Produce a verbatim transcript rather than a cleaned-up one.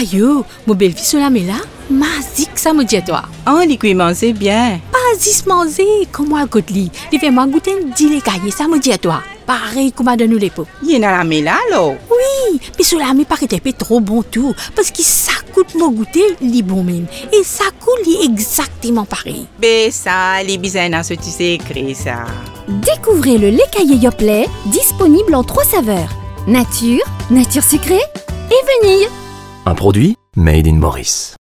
Aïe, mon belle-fille sur la mais là, magique ça me dit à toi. On dit que manger bien. Pas juste manger, comme moi côte li. Il fait moi goûter dit les cahiers, ça me dit à toi. Pareil comme à donner les pots. Il y en a la mais là, là. Oui, mais sur la mais pas que t'es pas trop bon tout. Parce que ça coûte mon goûter, li bon même. Et ça coûte li exactement pareil. Ben ça, les bizarres dans ce tu sais écrit ça. Découvrez le lait caillé Yoplait, disponible en trois saveurs. Nature, nature sucrée et vanille. Un produit made in Maurice.